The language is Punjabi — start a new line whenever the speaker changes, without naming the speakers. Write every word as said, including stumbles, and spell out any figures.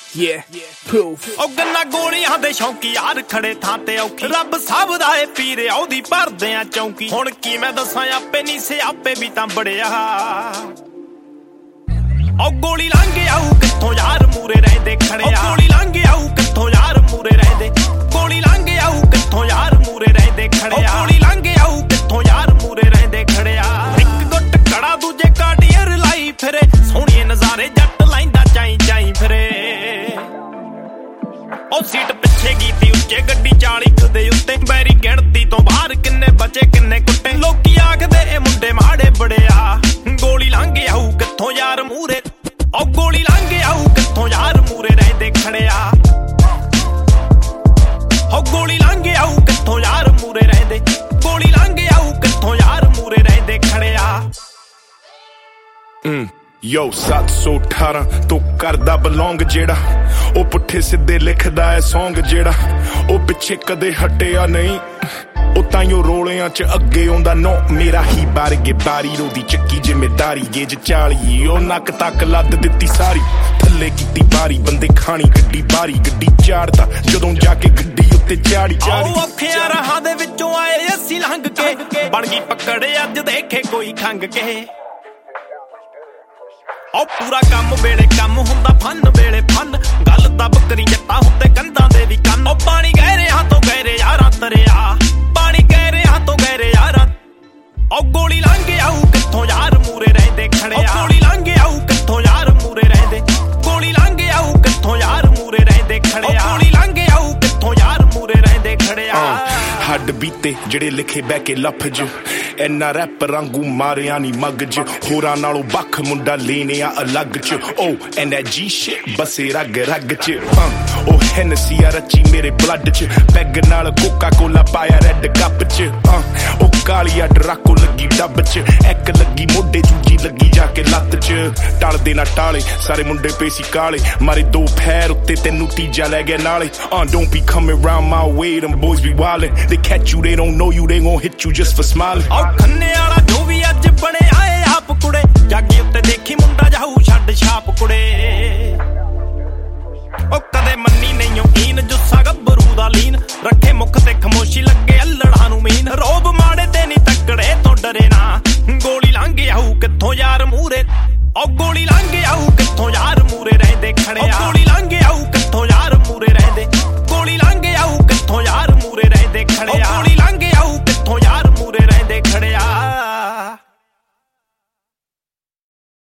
Yeah, proof.
ਉਹ ਗੰਨਾ ਗੋਲੀਆਂ ਦੇ ਸ਼ੌਂਕੀ ਯਾਰ ਖੜੇ ਥਾਂ ਤੇ ਔਖੀ ਰੱਬ ਸਭ ਦਾ ਏ ਪੀਰ ਉਹਦੀ ਭਰਦੇ ਆ ਚੌਂਕੀ ਹੁਣ ਕੀ ਮੈਂ ਦੱਸਾਂ ਆਪੇ ਨਹੀਂ ਸਿਆਪੇ ਵੀ ਤਾਂ ਬੜਿਆ ਉਹ ਗੋਲੀ ਲੰਘ ਆਊ ਕਿੱਥੋਂ ਯਾਰ ਮੂਰੇ ਰਹਿੰਦੇ ਖੜਿਆ ਉਹ ਗੋਲੀ ਲੰਘ ਆਊ ਕਿੱਥੋਂ ਯਾਰ ਮੂਰੇ ਰਹਿੰਦੇ ਗੋਲੀ ਲੰਘ ਆਊ ਕਿੱਥੋਂ ਯਾਰ ਮੂਰੇ ਰਹਿੰਦੇ ਖੜਿਆ ਉਹ ਗੋਲੀ ਲੰਘ ਆਊ ਕਿੱਥੋਂ ਯਾਰ ਮੂਰੇ ਰਹਿੰਦੇ ਖੜਿਆ ਇੱਕ ਗੁੱਟ ਕੜਾ ਦੂਜੇ ਕਾਟੀਅਰ ਲਾਈ ਫਿਰੇ ਸੋਹਣੀਏ ਨਜ਼ਾਰੇ ਜੱਟ ਲੈਂਦਾ ਚਾਈ ਚਾਈ ਫਿਰੇ ਉਹ ਸੀਟ ਪਿੱਛੇ ਕੀਤੀ ਉੱਚੇ ਗੱਡੀ ਚਾਲੀ ਦੇ ਉੱਤੇ ਬੈਰੀ ਗਿਣਤੀ ਤੋਂ ਬਾਹਰ ਕਿੰਨੇ ਬਚੇ ਕਿੰਨੇ ਕੁੱਟੇ ਲੋਕੀ ਆਖਦੇ ਇਹ ਮੁੰਡੇ ਮਾੜੇ ਬੜਿਆ ਗੋਲੀ ਲੰਘ ਆਊ ਕਿੱਥੋਂ ਯਾਰ ਮੂਰੇ ਉਹ ਗੋਲੀ ਲੰਘ ਆਊ ਕਿੱਥੋਂ ਯਾਰ ਮੂਰੇ ਰਹਿੰਦੇ ਖੜਿਆ ਉਹ ਗੋਲੀ ਲੰਘ ਆਊ ਕਿੱਥੋਂ ਯਾਰ ਮੂਰੇ ਰਹਿੰਦੇ ਗੋਲੀ ਲੰਘ ਆਊ ਕਿੱਥੋਂ ਯਾਰ ਮੂਰੇ ਰਹਿੰਦੇ ਖੜਿਆ
Yo, ਸੱਤ ਸੌ ਅਠਾਰਾਂ ਤੋਂ ਕਰਦਾ ਬਲੌਂਗ ਜਿਹੜਾ ਉਹ ਪੁੱਠੇ ਸਿੱਧੇ ਲਿਖਦਾ ਏ ਸੌਂਗ ਜਿਹੜਾ ਉਹ ਪਿੱਛੇ ਕਦੇ ਹਟਿਆ ਨਹੀਂ ਉਹ ਤਾਈਓ ਰੋਲਿਆਂ ਚ ਅੱਗੇ ਆਉਂਦਾ ਨੋ ਮੇਰਾ ਹੀ ਬਾਰਗੇ ਬਾਰੀ ਰੋਦੀ ਚੱਕੀ ਜ਼ਿੰਮੇਦਾਰੀ ਗੇਜ ਚਾਲੀ ਉਹ ਨੱਕ ਤੱਕ ਲੱਦ ਦਿੱਤੀ ਸਾਰੀ ਥੱਲੇ ਕੀਤੀ ਬਾਰੀ ਬੰਦੇ ਖਾਣੀ ਗੱਡੀ ਬਾਰੀ ਗੱਡੀ ਚਾੜਦਾ ਜਦੋਂ ਜਾ ਕੇ ਗੱਡੀ ਉੱਤੇ ਚਾੜੀ ਚਾੜੀ
ਉਹ ਔਖਿਆਂ ਰਾਹਾਂ ਦੇ ਵਿੱਚੋਂ ਆਏ ਅਸੀਂ ਲੰਘ ਕੇ ਬਣ ਗਈ ਪਕੜ ਅੱਜ ਦੇਖੇ ਕੋਈ ਖੰਗ ਕੇ ਉਹ ਪੂਰਾ ਕੰਮ ਵੇਲੇ ਕੰਮ ਹੁੰਦਾ ਫਨ ਵੇਲੇ ਫਨ ਗੱਲ ਦੱਬ ਕਰੀ ਜੱਟਾਂ ਹੁੰਦੇ ਕੰਧਾਂ ਦੇ ਵੀ ਕੰਨ ਉਹ ਪਾਣੀ ਗਹਿਰਿਆਂ ਤੋਂ ਗਹਿਰੇ ਯਾਰਾਂ ਤਰਿਆ ਪਾਣੀ ਗਹਿਰਿਆਂ ਤੋਂ ਗਹਿਰੇ ਯਾਰਾਂ ਉਹ ਗੋਲੀ ਲੰਘ ਆਊ ਕਿੱਥੋਂ ਯਾਰ ਮੂਰੇ ਰਹਿੰਦੇ ਖੜਿਆ ਉਹ ਗੋਲੀ ਲੰਘ ਆਊ ਕਿੱਥੋਂ ਯਾਰ ਮੂਰੇ ਰਹਿੰਦੇ ਗੋਲੀ ਲੰਘ ਆਊ ਕਿੱਥੋਂ ਯਾਰ ਮੂਰੇ ਰਹਿੰਦੇ ਖੜਿਆ ਉਹ ਗੋਲੀ ਲੰਘ ਆਊ ਕਿੱਥੋਂ ਯਾਰ ਮੂਰੇ ਰਹਿੰਦੇ ਖੜਿਆ
ਹੱਡ ਬੀਤੇ ਜਿਹੜੇ ਲਿਖੇ ਬਹਿ ਕੇ ਲਫ਼ਜ਼ ਐਨਾ ਰੈਪ ਰਾਂਗੂ ਮਾਰਿਆ ਨੀ ਮਗਜ ਹੋਰਾਂ ਨਾਲੋਂ ਵੱਖ ਮੁੰਡਾ ਲੈਣਿਆ ਅਲੱਗ ਚ ਓ ਐਂਡ that G shit ਬਸੇ ਰਗ ਰਗ ਚ ਉਹ ਹੈਨਸੀ ਆ ਰਚੀ ਮੇਰੇ ਬਲੱਡ ਚ ਪੈਗ ਨਾਲ ਕੋਕਾ ਕੋਲਾ ਪਾਇਆ ਰੈਡ ਕੱਪ ਚ ਉਹ ਕਾਲੀ ਆ ਡਰਾਕੋ ਲੱਗੀ ਡੱਬ ਚ ਇੱਕ ਲੱਗੀ ਮੋਢੇ ਦੂਜੀ ਲੱਗੀ ਜਾ ਕੇ ਲੱਤ ਚ ਟਲਦੇ ਨਾ ਟਾਲੇ ਸਾਰੇ ਮੁੰਡੇ ਪੇਸੀ ਕਾਲੇ ਮਾਰੇ ਦੋ ਫੈਰ ਉੱਤੇ ਤੈਨੂੰ ਤੀਜਾ ਲੈ ਗਿਆ ਨਾਲੇ uh, don't be coming round my way them boys be wildin' they catch you they don't know you they gon' hit you just for smiling
ਖੰਨੇ ਵਾਲਾ ਜੋ ਵੀ ਅੱਜ ਬਣੇ ਆਏ ਆਪ ਕੁੜੇ ਜਾਗੀ ਉੱਤੇ ਦੇਖੀ ਮੁੰਡਾ ਜਾਊ